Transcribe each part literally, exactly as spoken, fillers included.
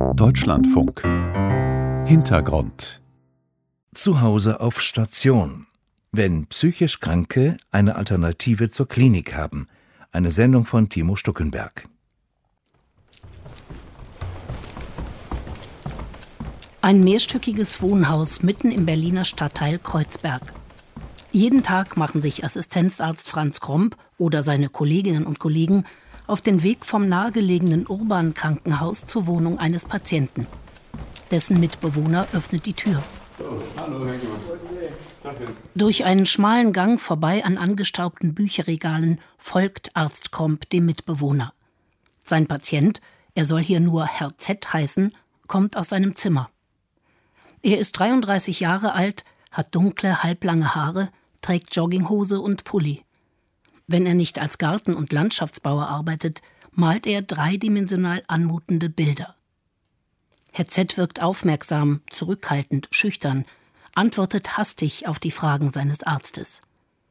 Deutschlandfunk Hintergrund. Zu Hause auf Station. Wenn psychisch Kranke eine Alternative zur Klinik haben. Eine Sendung von Timo Stuckenberg. Ein mehrstöckiges Wohnhaus mitten im Berliner Stadtteil Kreuzberg. Jeden Tag machen sich Assistenzarzt Franz Kromp oder seine Kolleginnen und Kollegen auf den Weg vom nahegelegenen Urban-Krankenhaus zur Wohnung eines Patienten. Dessen Mitbewohner öffnet die Tür. Oh, hallo, Herr Gemann. Durch einen schmalen Gang vorbei an angestaubten Bücherregalen folgt Arzt Kromp dem Mitbewohner. Sein Patient, er soll hier nur Herr Z heißen, kommt aus seinem Zimmer. Er ist dreiunddreißig Jahre alt, hat dunkle, halblange Haare, trägt Jogginghose und Pulli. Wenn er nicht als Garten- und Landschaftsbauer arbeitet, malt er dreidimensional anmutende Bilder. Herr Z wirkt aufmerksam, zurückhaltend, schüchtern, antwortet hastig auf die Fragen seines Arztes.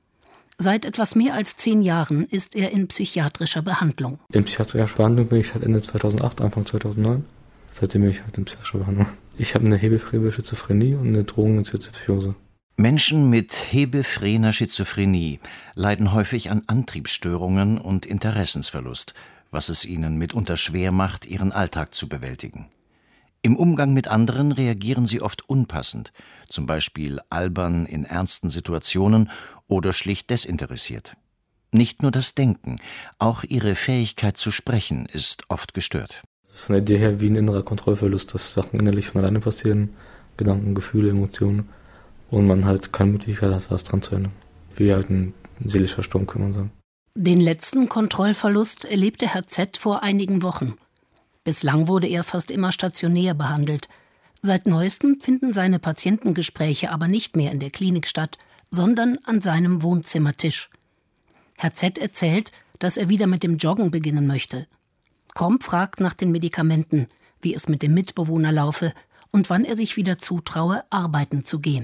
Seit etwas mehr als zehn Jahren ist er in psychiatrischer Behandlung. In psychiatrischer Behandlung bin ich seit Ende zweitausendacht, Anfang zweitausendneun. Seitdem bin ich halt in psychiatrischer Behandlung. Ich habe eine hebephrene Schizophrenie und eine drogeninduzierte Psychose. Menschen mit hebephräner Schizophrenie leiden häufig an Antriebsstörungen und Interessensverlust, was es ihnen mitunter schwer macht, ihren Alltag zu bewältigen. Im Umgang mit anderen reagieren sie oft unpassend, zum Beispiel albern in ernsten Situationen oder schlicht desinteressiert. Nicht nur das Denken, auch ihre Fähigkeit zu sprechen ist oft gestört. Das ist von der Idee her wie ein innerer Kontrollverlust, dass Sachen innerlich von alleine passieren, Gedanken, Gefühle, Emotionen, und man halt keine Möglichkeit hat, was dran zu ändern. Wie halt ein seelischer Sturm, kann man sagen. Den letzten Kontrollverlust erlebte Herr Z vor einigen Wochen. Bislang wurde er fast immer stationär behandelt. Seit Neuestem finden seine Patientengespräche aber nicht mehr in der Klinik statt, sondern an seinem Wohnzimmertisch. Herr Z erzählt, dass er wieder mit dem Joggen beginnen möchte. Kromp fragt nach den Medikamenten, wie es mit dem Mitbewohner laufe und wann er sich wieder zutraue, arbeiten zu gehen.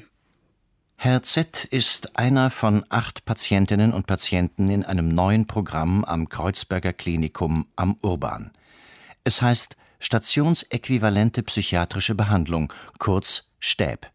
Herr Z ist einer von acht Patientinnen und Patienten in einem neuen Programm am Kreuzberger Klinikum am Urban. Es heißt Stationsäquivalente psychiatrische Behandlung, kurz STÄB.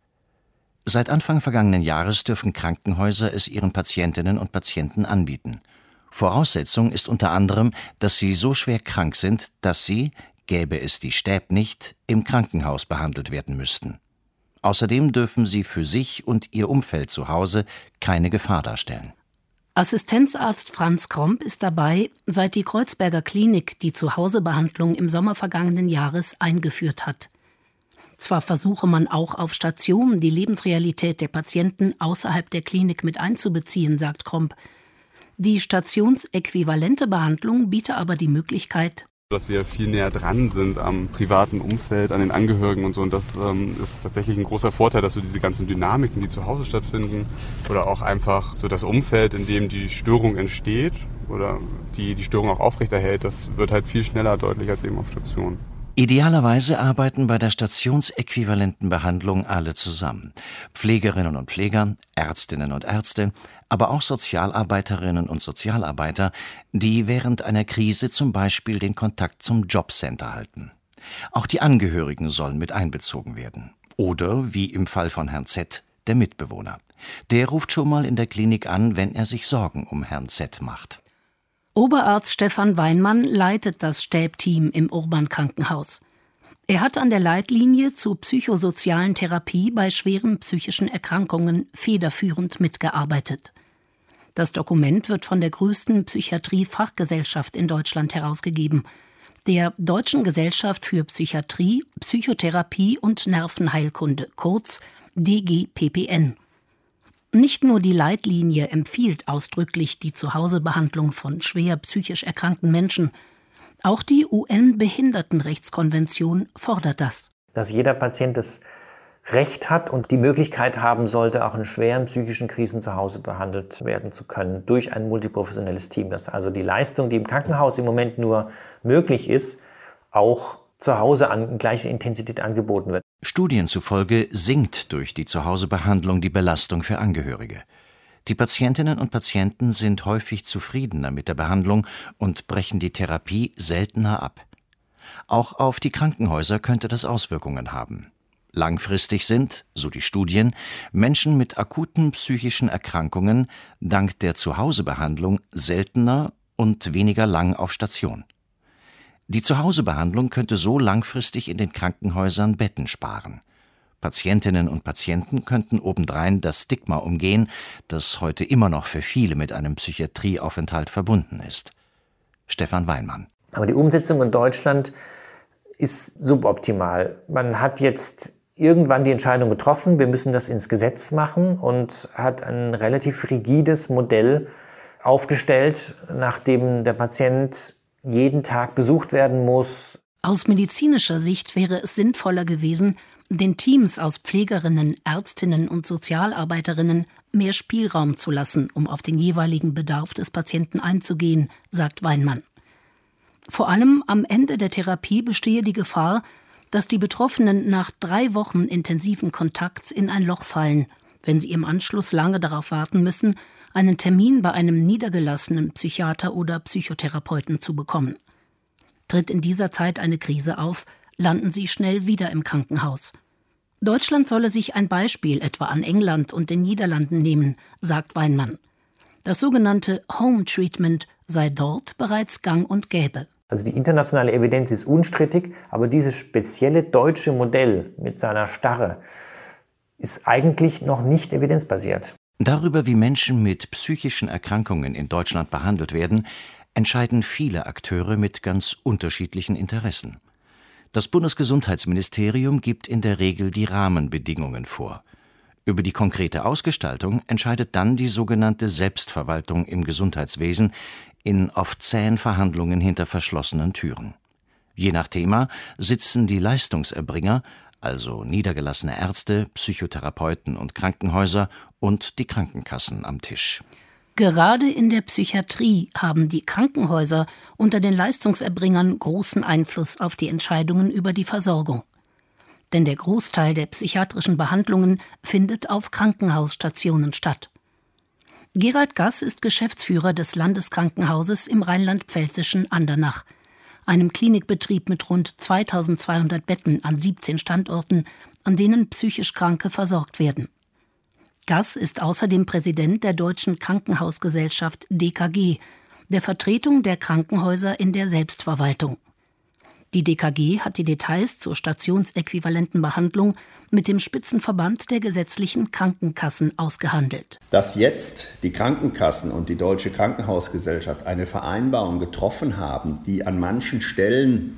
Seit Anfang vergangenen Jahres dürfen Krankenhäuser es ihren Patientinnen und Patienten anbieten. Voraussetzung ist unter anderem, dass sie so schwer krank sind, dass sie, gäbe es die STÄB nicht, im Krankenhaus behandelt werden müssten. Außerdem dürfen sie für sich und ihr Umfeld zu Hause keine Gefahr darstellen. Assistenzarzt Franz Kromp ist dabei, seit die Kreuzberger Klinik die Zuhausebehandlung im Sommer vergangenen Jahres eingeführt hat. Zwar versuche man auch auf Stationen die Lebensrealität der Patienten außerhalb der Klinik mit einzubeziehen, sagt Kromp. Die stationsäquivalente Behandlung biete aber die Möglichkeit, dass wir viel näher dran sind am privaten Umfeld, an den Angehörigen und so. Und das ähm, ist tatsächlich ein großer Vorteil, dass so diese ganzen Dynamiken, die zu Hause stattfinden, oder auch einfach so das Umfeld, in dem die Störung entsteht oder die die Störung auch aufrechterhält, das wird halt viel schneller deutlich als eben auf Station. Idealerweise arbeiten bei der stationsäquivalenten Behandlung alle zusammen. Pflegerinnen und Pfleger, Ärztinnen und Ärzte, aber auch Sozialarbeiterinnen und Sozialarbeiter, die während einer Krise zum Beispiel den Kontakt zum Jobcenter halten. Auch die Angehörigen sollen mit einbezogen werden. Oder, wie im Fall von Herrn Z., der Mitbewohner. Der ruft schon mal in der Klinik an, wenn er sich Sorgen um Herrn Z. macht. Oberarzt Stefan Weinmann leitet das STÄB-Team im Urban-Krankenhaus. Er hat an der Leitlinie zur psychosozialen Therapie bei schweren psychischen Erkrankungen federführend mitgearbeitet. Das Dokument wird von der größten Psychiatrie-Fachgesellschaft in Deutschland herausgegeben, der Deutschen Gesellschaft für Psychiatrie, Psychotherapie und Nervenheilkunde, kurz D G P P N. Nicht nur die Leitlinie empfiehlt ausdrücklich die Zuhausebehandlung von schwer psychisch erkrankten Menschen, auch die U N-Behindertenrechtskonvention fordert das. Dass jeder Patient das Recht hat und die Möglichkeit haben sollte, auch in schweren psychischen Krisen zu Hause behandelt werden zu können durch ein multiprofessionelles Team. Dass also die Leistung, die im Krankenhaus im Moment nur möglich ist, auch zu Hause an gleicher Intensität angeboten wird. Studien zufolge sinkt durch die Zuhausebehandlung die Belastung für Angehörige. Die Patientinnen und Patienten sind häufig zufriedener mit der Behandlung und brechen die Therapie seltener ab. Auch auf die Krankenhäuser könnte das Auswirkungen haben. Langfristig sind, so die Studien, Menschen mit akuten psychischen Erkrankungen dank der Zuhausebehandlung seltener und weniger lang auf Station. Die Zuhausebehandlung könnte so langfristig in den Krankenhäusern Betten sparen. Patientinnen und Patienten könnten obendrein das Stigma umgehen, das heute immer noch für viele mit einem Psychiatrieaufenthalt verbunden ist. Stefan Weinmann. Aber die Umsetzung in Deutschland ist suboptimal. Man hat jetzt irgendwann die Entscheidung getroffen, wir müssen das ins Gesetz machen und hat ein relativ rigides Modell aufgestellt, nachdem der Patient jeden Tag besucht werden muss. Aus medizinischer Sicht wäre es sinnvoller gewesen, den Teams aus Pflegerinnen, Ärztinnen und Sozialarbeiterinnen mehr Spielraum zu lassen, um auf den jeweiligen Bedarf des Patienten einzugehen, sagt Weinmann. Vor allem am Ende der Therapie bestehe die Gefahr, dass die Betroffenen nach drei Wochen intensiven Kontakts in ein Loch fallen, wenn sie im Anschluss lange darauf warten müssen, einen Termin bei einem niedergelassenen Psychiater oder Psychotherapeuten zu bekommen. Tritt in dieser Zeit eine Krise auf, landen sie schnell wieder im Krankenhaus. Deutschland solle sich ein Beispiel etwa an England und den Niederlanden nehmen, sagt Weinmann. Das sogenannte Home Treatment sei dort bereits gang und gäbe. Also die internationale Evidenz ist unstrittig, aber dieses spezielle deutsche Modell mit seiner Starre ist eigentlich noch nicht evidenzbasiert. Darüber, wie Menschen mit psychischen Erkrankungen in Deutschland behandelt werden, entscheiden viele Akteure mit ganz unterschiedlichen Interessen. Das Bundesgesundheitsministerium gibt in der Regel die Rahmenbedingungen vor. Über die konkrete Ausgestaltung entscheidet dann die sogenannte Selbstverwaltung im Gesundheitswesen in oft zähen Verhandlungen hinter verschlossenen Türen. Je nach Thema sitzen die Leistungserbringer, also niedergelassene Ärzte, Psychotherapeuten und Krankenhäuser und die Krankenkassen am Tisch. Gerade in der Psychiatrie haben die Krankenhäuser unter den Leistungserbringern großen Einfluss auf die Entscheidungen über die Versorgung. Denn der Großteil der psychiatrischen Behandlungen findet auf Krankenhausstationen statt. Gerald Gass ist Geschäftsführer des Landeskrankenhauses im rheinland-pfälzischen Andernach, einem Klinikbetrieb mit rund zweitausendzweihundert Betten an siebzehn Standorten, an denen psychisch Kranke versorgt werden. Gass ist außerdem Präsident der Deutschen Krankenhausgesellschaft D K G, der Vertretung der Krankenhäuser in der Selbstverwaltung. Die D K G hat die Details zur stationsäquivalenten Behandlung mit dem Spitzenverband der gesetzlichen Krankenkassen ausgehandelt. Dass jetzt die Krankenkassen und die Deutsche Krankenhausgesellschaft eine Vereinbarung getroffen haben, die an manchen Stellen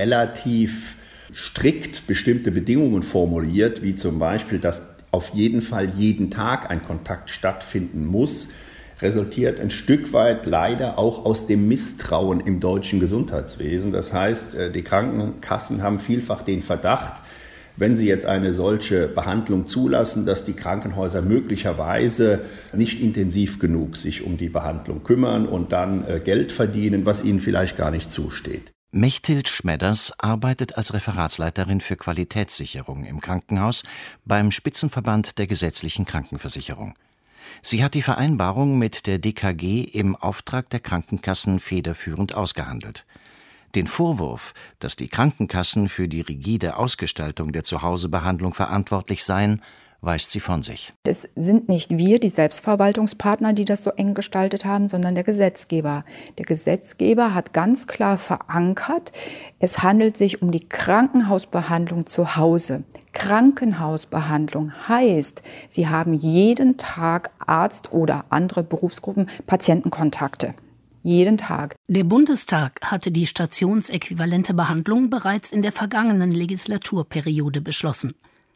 relativ strikt bestimmte Bedingungen formuliert, wie zum Beispiel, dass auf jeden Fall jeden Tag ein Kontakt stattfinden muss, resultiert ein Stück weit leider auch aus dem Misstrauen im deutschen Gesundheitswesen. Das heißt, die Krankenkassen haben vielfach den Verdacht, wenn sie jetzt eine solche Behandlung zulassen, dass die Krankenhäuser möglicherweise nicht intensiv genug sich um die Behandlung kümmern und dann Geld verdienen, was ihnen vielleicht gar nicht zusteht. Mechthild Schmedders arbeitet als Referatsleiterin für Qualitätssicherung im Krankenhaus beim Spitzenverband der gesetzlichen Krankenversicherung. Sie hat die Vereinbarung mit der D K G im Auftrag der Krankenkassen federführend ausgehandelt. Den Vorwurf, dass die Krankenkassen für die rigide Ausgestaltung der Zuhausebehandlung verantwortlich seien, weist sie von sich. Es sind nicht wir, die Selbstverwaltungspartner, die das so eng gestaltet haben, sondern der Gesetzgeber. Der Gesetzgeber hat ganz klar verankert, es handelt sich um die Krankenhausbehandlung zu Hause. Krankenhausbehandlung heißt, Sie haben jeden Tag Arzt oder andere Berufsgruppen Patientenkontakte. Jeden Tag. Der Bundestag hatte die stationsäquivalente Behandlung bereits in der vergangenen Legislaturperiode beschlossen.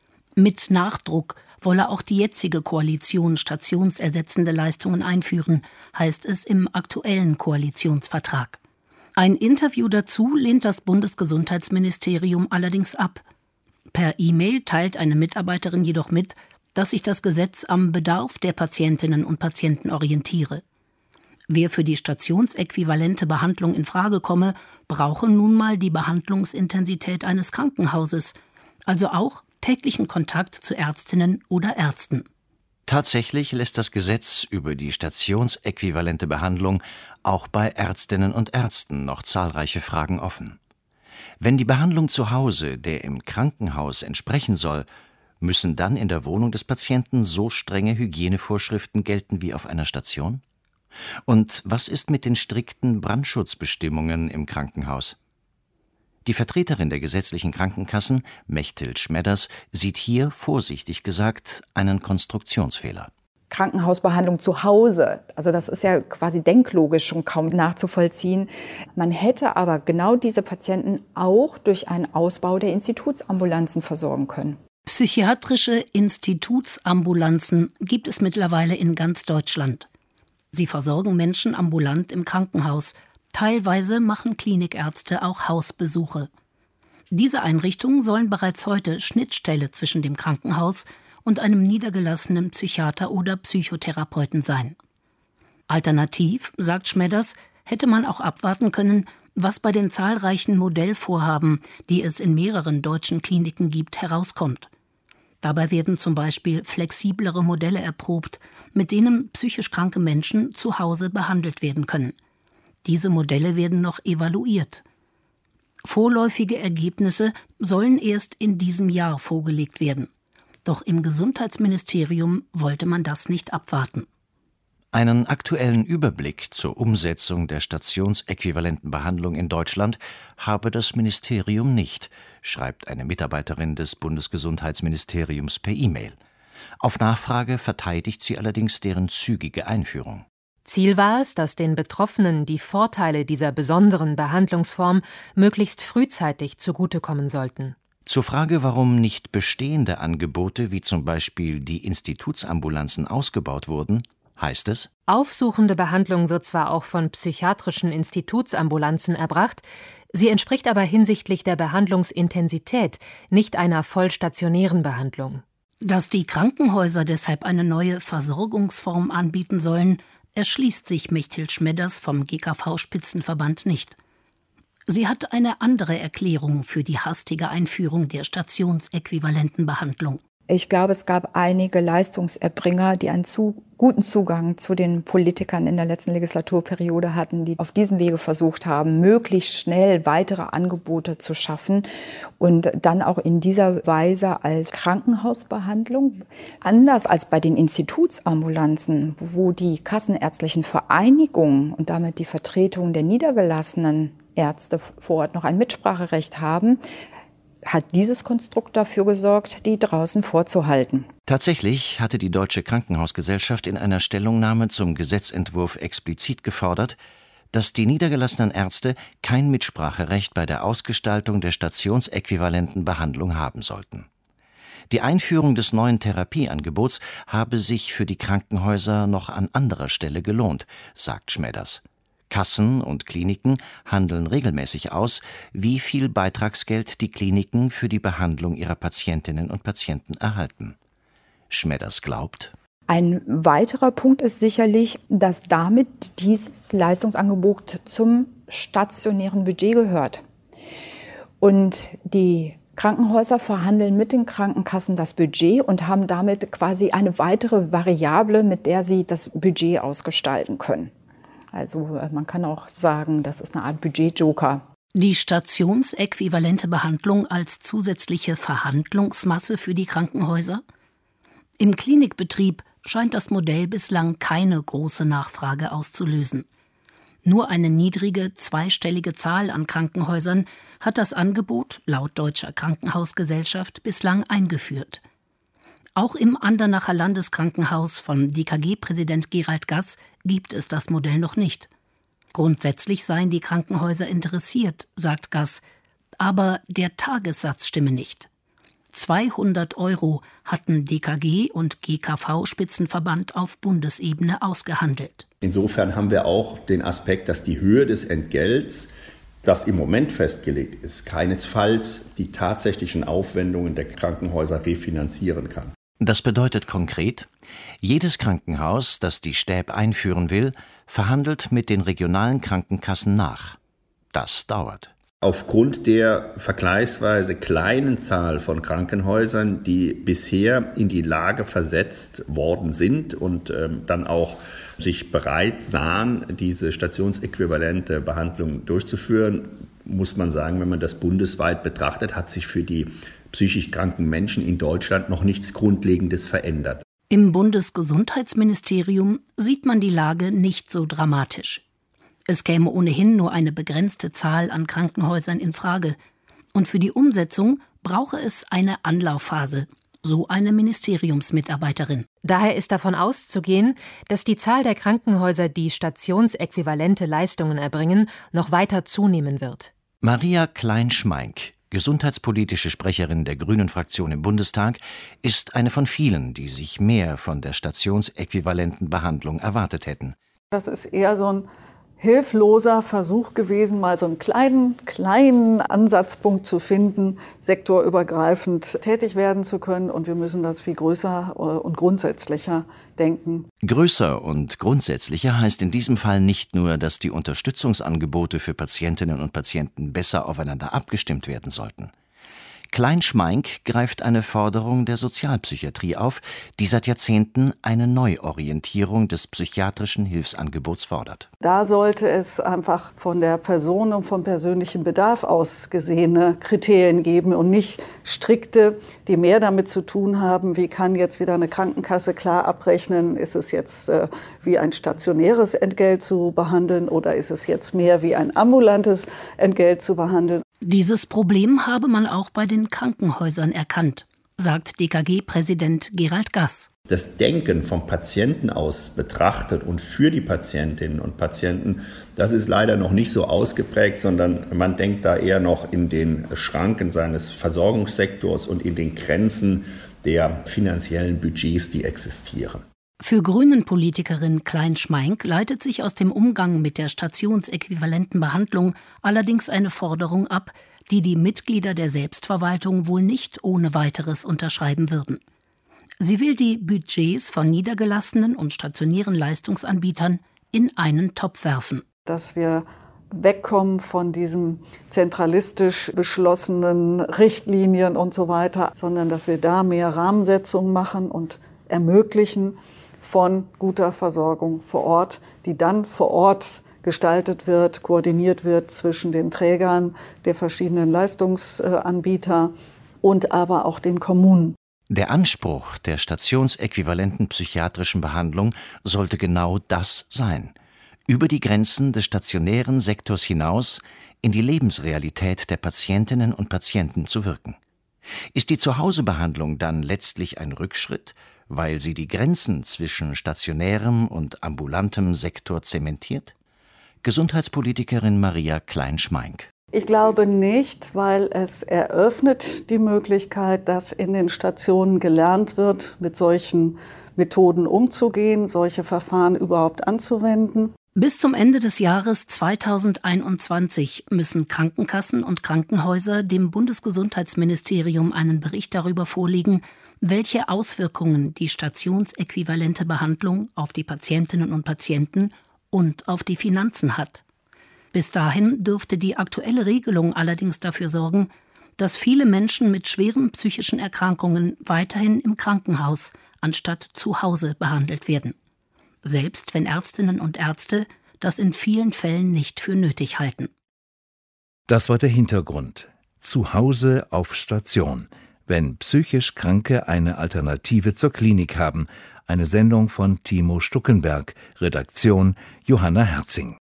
Mit Nachdruck wolle auch die jetzige Koalition stationsersetzende Leistungen einführen, heißt es im aktuellen Koalitionsvertrag. Ein Interview dazu lehnt das Bundesgesundheitsministerium allerdings ab. Per E-Mail teilt eine Mitarbeiterin jedoch mit, dass sich das Gesetz am Bedarf der Patientinnen und Patienten orientiere. Wer für die stationsäquivalente Behandlung in Frage komme, brauche nun mal die Behandlungsintensität eines Krankenhauses, also auch täglichen Kontakt zu Ärztinnen oder Ärzten. Tatsächlich lässt das Gesetz über die stationsäquivalente Behandlung auch bei Ärztinnen und Ärzten noch zahlreiche Fragen offen. Wenn die Behandlung zu Hause der im Krankenhaus entsprechen soll, müssen dann in der Wohnung des Patienten so strenge Hygienevorschriften gelten wie auf einer Station? Und was ist mit den strikten Brandschutzbestimmungen im Krankenhaus? Die Vertreterin der gesetzlichen Krankenkassen, Mechthild Schmedders, sieht hier, vorsichtig gesagt, einen Konstruktionsfehler. Krankenhausbehandlung zu Hause, also das ist ja quasi denklogisch schon kaum nachzuvollziehen. Man hätte aber genau diese Patienten auch durch einen Ausbau der Institutsambulanzen versorgen können. Psychiatrische Institutsambulanzen gibt es mittlerweile in ganz Deutschland. Sie versorgen Menschen ambulant im Krankenhaus. Teilweise machen Klinikärzte auch Hausbesuche. Diese Einrichtungen sollen bereits heute Schnittstelle zwischen dem Krankenhaus und einem niedergelassenen Psychiater oder Psychotherapeuten sein. Alternativ, sagt Schmedders, hätte man auch abwarten können, was bei den zahlreichen Modellvorhaben, die es in mehreren deutschen Kliniken gibt, herauskommt. Dabei werden zum Beispiel flexiblere Modelle erprobt, mit denen psychisch kranke Menschen zu Hause behandelt werden können. Diese Modelle werden noch evaluiert. Vorläufige Ergebnisse sollen erst in diesem Jahr vorgelegt werden. Doch im Gesundheitsministerium wollte man das nicht abwarten. Einen aktuellen Überblick zur Umsetzung der stationsäquivalenten Behandlung in Deutschland habe das Ministerium nicht, schreibt eine Mitarbeiterin des Bundesgesundheitsministeriums per E-Mail. Auf Nachfrage verteidigt sie allerdings deren zügige Einführung. Ziel war es, dass den Betroffenen die Vorteile dieser besonderen Behandlungsform möglichst frühzeitig zugutekommen sollten. Zur Frage, warum nicht bestehende Angebote wie zum Beispiel die Institutsambulanzen ausgebaut wurden, heißt es: Aufsuchende Behandlung wird zwar auch von psychiatrischen Institutsambulanzen erbracht, sie entspricht aber hinsichtlich der Behandlungsintensität nicht einer vollstationären Behandlung. Dass die Krankenhäuser deshalb eine neue Versorgungsform anbieten sollen, erschließt sich Mechthild Schmedders vom G K V-Spitzenverband nicht. Sie hat eine andere Erklärung für die hastige Einführung der stationsäquivalenten Behandlung. Ich glaube, es gab einige Leistungserbringer, die einen zu guten Zugang zu den Politikern in der letzten Legislaturperiode hatten, die auf diesem Wege versucht haben, möglichst schnell weitere Angebote zu schaffen und dann auch in dieser Weise als Krankenhausbehandlung. Anders als bei den Institutsambulanzen, wo die kassenärztlichen Vereinigungen und damit die Vertretung der niedergelassenen Ärzte vor Ort noch ein Mitspracherecht haben, hat dieses Konstrukt dafür gesorgt, die draußen vorzuhalten. Tatsächlich hatte die Deutsche Krankenhausgesellschaft in einer Stellungnahme zum Gesetzentwurf explizit gefordert, dass die niedergelassenen Ärzte kein Mitspracherecht bei der Ausgestaltung der stationsäquivalenten Behandlung haben sollten. Die Einführung des neuen Therapieangebots habe sich für die Krankenhäuser noch an anderer Stelle gelohnt, sagt Schmedders. Kassen und Kliniken handeln regelmäßig aus, wie viel Beitragsgeld die Kliniken für die Behandlung ihrer Patientinnen und Patienten erhalten. Schmedders glaubt: Ein weiterer Punkt ist sicherlich, dass damit dieses Leistungsangebot zum stationären Budget gehört. Und die Krankenhäuser verhandeln mit den Krankenkassen das Budget und haben damit quasi eine weitere Variable, mit der sie das Budget ausgestalten können. Also man kann auch sagen, das ist eine Art Budgetjoker. Die stationsäquivalente Behandlung als zusätzliche Verhandlungsmasse für die Krankenhäuser? Im Klinikbetrieb scheint das Modell bislang keine große Nachfrage auszulösen. Nur eine niedrige, zweistellige Zahl an Krankenhäusern hat das Angebot, laut Deutscher Krankenhausgesellschaft, bislang eingeführt. Auch im Andernacher Landeskrankenhaus von D K G-Präsident Gerald Gass gibt es das Modell noch nicht. Grundsätzlich seien die Krankenhäuser interessiert, sagt Gass, aber der Tagessatz stimme nicht. zweihundert Euro hatten D K G und G K V-Spitzenverband auf Bundesebene ausgehandelt. Insofern haben wir auch den Aspekt, dass die Höhe des Entgelts, das im Moment festgelegt ist, keinesfalls die tatsächlichen Aufwendungen der Krankenhäuser refinanzieren kann. Das bedeutet konkret: Jedes Krankenhaus, das die Stäb einführen will, verhandelt mit den regionalen Krankenkassen nach. Das dauert. Aufgrund der vergleichsweise kleinen Zahl von Krankenhäusern, die bisher in die Lage versetzt worden sind und ähm, dann auch sich bereit sahen, diese stationsäquivalente Behandlung durchzuführen, muss man sagen, wenn man das bundesweit betrachtet, hat sich für die psychisch kranken Menschen in Deutschland noch nichts Grundlegendes verändert. Im Bundesgesundheitsministerium sieht man die Lage nicht so dramatisch. Es käme ohnehin nur eine begrenzte Zahl an Krankenhäusern in Frage. Und für die Umsetzung brauche es eine Anlaufphase, so eine Ministeriumsmitarbeiterin. Daher ist davon auszugehen, dass die Zahl der Krankenhäuser, die stationsäquivalente Leistungen erbringen, noch weiter zunehmen wird. Maria Klein-Schmeink, gesundheitspolitische Sprecherin der Grünen-Fraktion im Bundestag, ist eine von vielen, die sich mehr von der stationsäquivalenten Behandlung erwartet hätten. Das ist eher so ein hilfloser Versuch gewesen, mal so einen kleinen, kleinen Ansatzpunkt zu finden, sektorübergreifend tätig werden zu können. Und wir müssen das viel größer und grundsätzlicher denken. Größer und grundsätzlicher heißt in diesem Fall nicht nur, dass die Unterstützungsangebote für Patientinnen und Patienten besser aufeinander abgestimmt werden sollten. Klein-Schmeink greift eine Forderung der Sozialpsychiatrie auf, die seit Jahrzehnten eine Neuorientierung des psychiatrischen Hilfsangebots fordert. Da sollte es einfach von der Person und vom persönlichen Bedarf aus gesehene Kriterien geben und nicht strikte, die mehr damit zu tun haben, wie kann jetzt wieder eine Krankenkasse klar abrechnen, ist es jetzt äh, wie ein stationäres Entgelt zu behandeln oder ist es jetzt mehr wie ein ambulantes Entgelt zu behandeln. Dieses Problem habe man auch bei den Krankenhäusern erkannt, sagt D K G-Präsident Gerald Gass. Das Denken vom Patienten aus betrachtet und für die Patientinnen und Patienten, das ist leider noch nicht so ausgeprägt, sondern man denkt da eher noch in den Schranken seines Versorgungssektors und in den Grenzen der finanziellen Budgets, die existieren. Für Grünen-Politikerin Klein-Schmeink leitet sich aus dem Umgang mit der stationsäquivalenten Behandlung allerdings eine Forderung ab, die die Mitglieder der Selbstverwaltung wohl nicht ohne weiteres unterschreiben würden. Sie will die Budgets von niedergelassenen und stationären Leistungsanbietern in einen Topf werfen. Dass wir wegkommen von diesen zentralistisch beschlossenen Richtlinien und so weiter, sondern dass wir da mehr Rahmensetzungen machen und ermöglichen, von guter Versorgung vor Ort, die dann vor Ort gestaltet wird, koordiniert wird zwischen den Trägern der verschiedenen Leistungsanbieter und aber auch den Kommunen. Der Anspruch der stationsäquivalenten psychiatrischen Behandlung sollte genau das sein: über die Grenzen des stationären Sektors hinaus in die Lebensrealität der Patientinnen und Patienten zu wirken. Ist die Zuhausebehandlung dann letztlich ein Rückschritt, weil sie die Grenzen zwischen stationärem und ambulantem Sektor zementiert? Gesundheitspolitikerin Maria Klein-Schmeink. Ich glaube nicht, weil es eröffnet die Möglichkeit, dass in den Stationen gelernt wird, mit solchen Methoden umzugehen, solche Verfahren überhaupt anzuwenden. Bis zum Ende des Jahres zweitausendeinundzwanzig müssen Krankenkassen und Krankenhäuser dem Bundesgesundheitsministerium einen Bericht darüber vorlegen, welche Auswirkungen die stationsäquivalente Behandlung auf die Patientinnen und Patienten und auf die Finanzen hat. Bis dahin dürfte die aktuelle Regelung allerdings dafür sorgen, dass viele Menschen mit schweren psychischen Erkrankungen weiterhin im Krankenhaus anstatt zu Hause behandelt werden. Selbst wenn Ärztinnen und Ärzte das in vielen Fällen nicht für nötig halten. Das war der Hintergrund. Zu Hause auf Station. Wenn psychisch Kranke eine Alternative zur Klinik haben. Eine Sendung von Timo Stuckenberg. Redaktion Johanna Herzing.